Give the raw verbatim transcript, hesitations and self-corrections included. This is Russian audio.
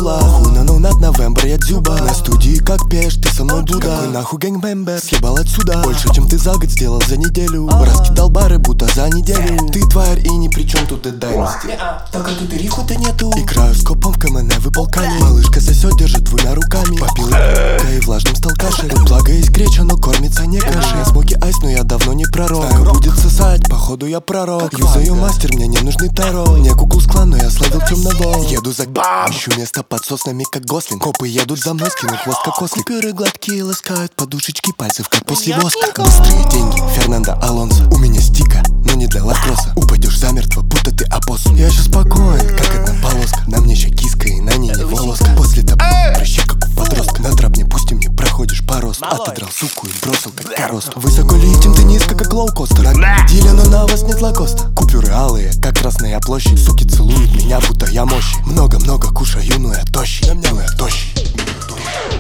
Юла. Хуна, но над новембр, я дзюба. На студии как пеш, ты со мной Дуда. Какой нахуй гэнгбэмбер, съебал отсюда. Больше, чем ты за год сделал за неделю. Раскидал бары, будто за неделю. Ты тварь и ни при чем тут дедайности. Только тут и риху-то нету. Играю с копом в КМН, вы полками. Малышка сосет, держит двумя руками. Попил и влажным стал кашель. Благо есть греча, но кормится не кашей. Я смоки айс, но я давно не пророк. Знаю, будет сосать, походу я пророк. Юзаю мастер, мне не нужны таро. Не куклус клан, но я словил темного. Еду за бам, ищу место под соснами, как Гослинг. Копы едут за мной, скину хвост, как ослик. Купюры гладкие ласкают подушечки пальцев, как после воска. Быстрые деньги, Фернандо Алонсо. У меня стика, но не для лакросса. Упадешь замертво, будто ты опоссум. Я щас спокоен, как одна полоска. На мне ща киска и на ней не волоска. После того прыщи, как у подростка. На трап не пустим, не проходишь по росту. Отодрал суку и бросил, как коросту. Высоко летим, ты низко, как лоукостер. Победили, но на вас нет лакоста. Купюры алые, как Красная площадь. Суки целуют меня, будто я мощи. Много-много кушаю, но я тощий, но я тощий.